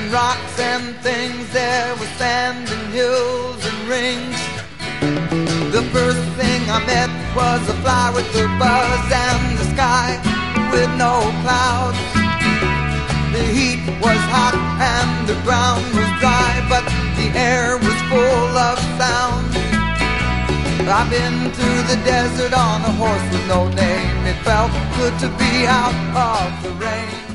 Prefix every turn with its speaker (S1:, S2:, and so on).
S1: rocks and things, there were sand and hills and rings. The first thing I met was a fly with a buzz and the sky with no clouds. The heat was hot and the ground was dry, but the air was full of sound. I've been through the desert on a horse with no name. It felt good to be out of the rain.